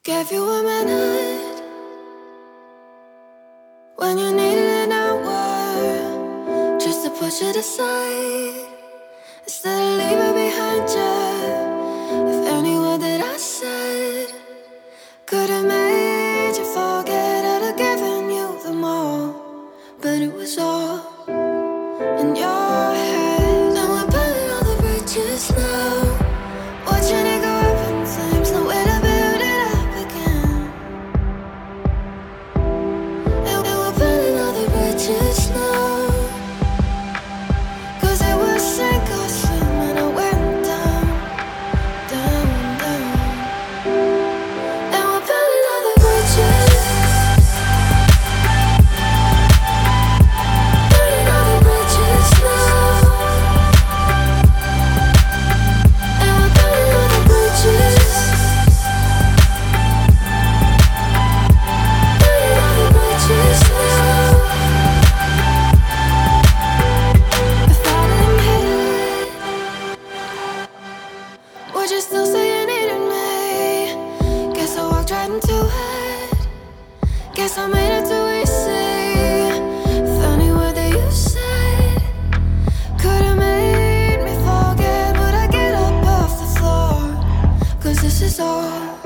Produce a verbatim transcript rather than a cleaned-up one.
Gave you a minute when you needed an hour just to push it aside instead of leave it behind you. If any word that I said could have made you forget, I'd have given you them all, but it was all in your head. And we're burning all the bridges now, watching it go up in flames, no way to build it up again. And, and we're burning all the bridges now, cause it was sink or swim, and I went down, down, down. And we're burning all the bridges, burning all the bridges now. And we're burning all the bridges, burning all the bridges now. If I didn't hit it, would you still say you needed me? Guess I walked right into it. Guess I made it too easy. If any word that you said could have made me forget, would I get up off the floor? Cause this is all